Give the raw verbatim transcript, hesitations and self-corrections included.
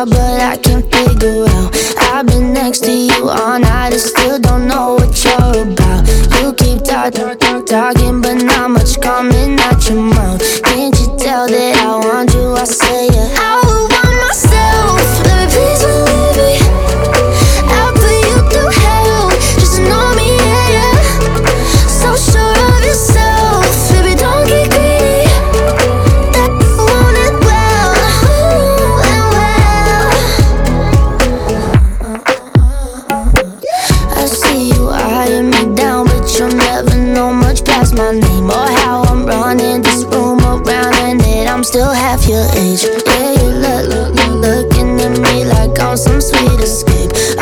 out, but I can't figure out. I've been next to you all night and still don't know what you're about. You keep talk, talk, talk, talking, but not much coming out your mouth. Can't you tell that I want you? I say yeah. I would want myself, baby, please believe me. I'll put you through hell, just to know me, yeah, yeah. So sure of yourself, baby, don't get greedy. That you want it well, ooh, and well. I see you eyeing me down, but you'll never know much past my name or how I'm running this room around, and that I'm still half your age. Yeah, you look, look, look, looking at me like I'm some sweet escape.